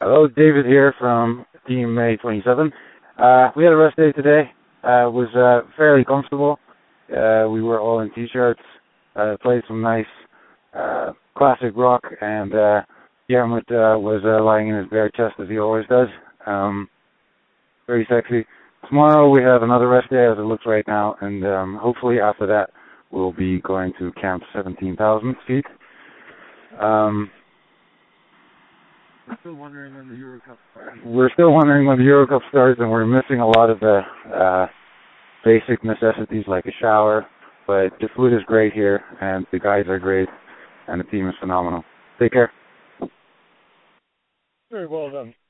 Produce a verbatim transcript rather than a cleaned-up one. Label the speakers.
Speaker 1: Hello, David here from Team May twenty-seven. Uh, we had a rest day today. Uh, it was uh, fairly comfortable. Uh, we were all in t-shirts, uh, played some nice uh, classic rock, and uh, Yermut uh, was uh, lying in his bare chest as he always does. Um, very sexy. Tomorrow we have another rest day as it looks right now, and um, hopefully after that we'll be going to Camp seventeen thousand feet. Um,
Speaker 2: We're still wondering when the Euro Cup starts.
Speaker 1: We're still wondering when the Euro Cup starts, and we're missing a lot of the uh, basic necessities like a shower. But the food is great here, and the guys are great, and the team is phenomenal. Take care.
Speaker 2: Very well done.